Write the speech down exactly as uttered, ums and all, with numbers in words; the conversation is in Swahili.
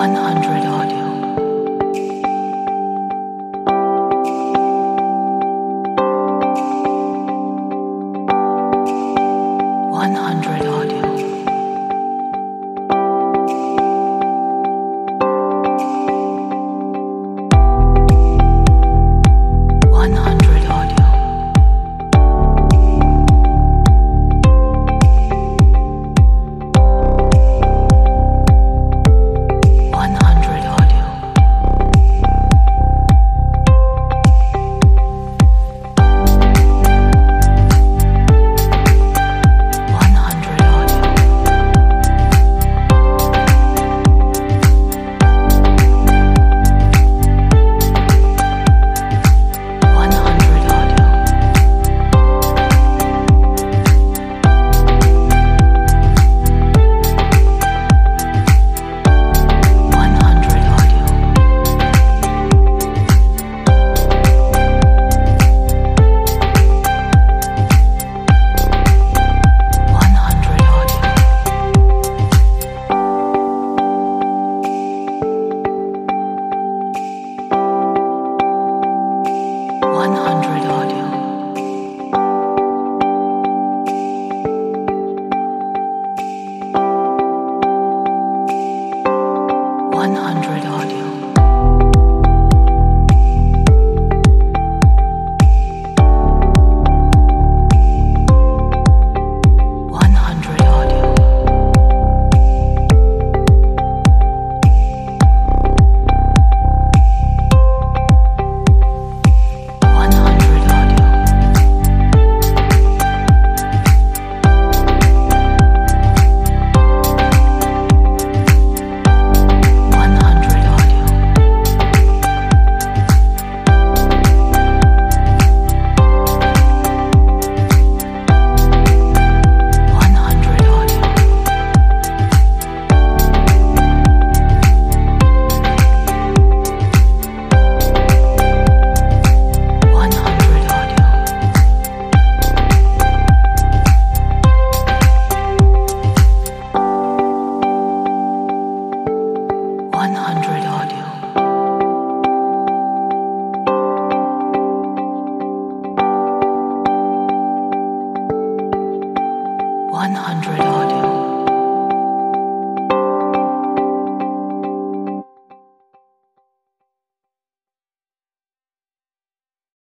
one hundred audio. one hundred audio. one hundred audio. one hundred audio. one hundred audio. one hundred audio. one hundred audio. one hundred audio. one hundred audio. one hundred audio. one hundred audio. one hundred audio. one hundred audio. one hundred audio. one hundred audio. one hundred audio. one hundred audio.